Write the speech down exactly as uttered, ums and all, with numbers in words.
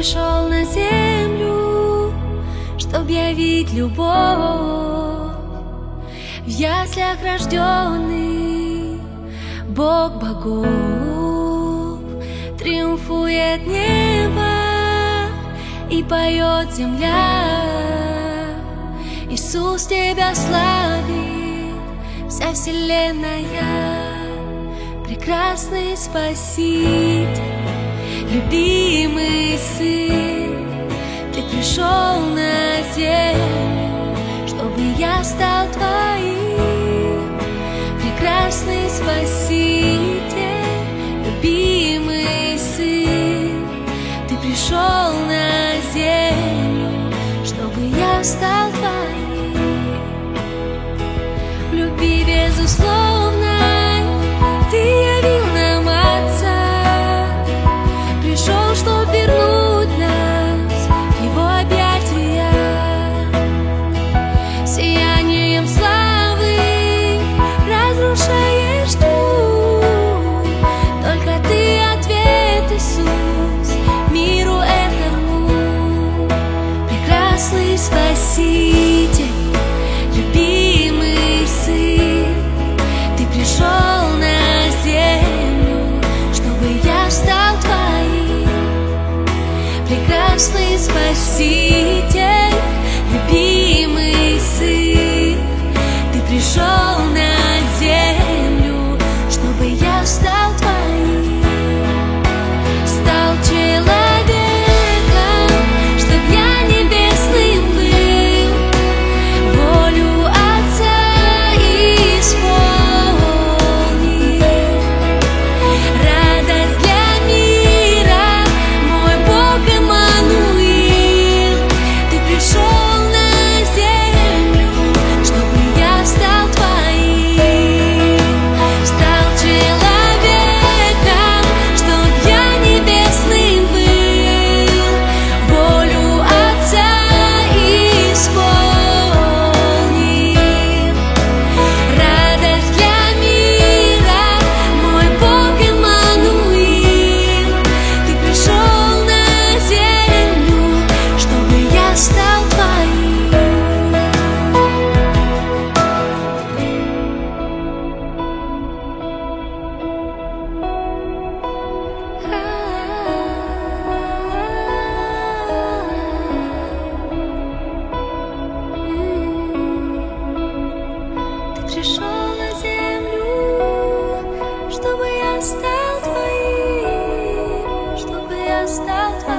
пришел на землю, чтоб явить любовь. В яслях рожденный Бог богов, триумфует небо и поет земля. Иисус, тебя славит вся вселенная, прекрасный Спаситель, любимый Сын. Ты пришел на землю, чтобы я стал твоим, прекрасный Спаситель, любимый Сын. Ты пришел на землю, чтобы я стал твоим. В любви безусловной ты явил нам Отца, пришел, чтоб вернуть нас в Его объятия. Сиянием славы разрушаешь тьму, только ты ответ, Иисус, миру этому. Прекрасный Спаситель, любимый Сын, ты пришел на землю, чтобы я стал твоим. Прекрасный Спаситель, любимый Сын, ты пришел на землю, чтобы я стал твоим. Стал человеком, чтоб я небесным был, волю Отца исполнил. Радость для мира, мой Бог Эммануил. Ты пришел на землю, чтобы я стал твоим. Стал человеком, чтоб я небесным был, волю Отца исполнил. Радость для мира, мой Бог Эммануил. Ты пришел на землю, чтобы я стал твоим. Ты пришел на землю, чтобы я стал твоим, чтобы я стал твоим.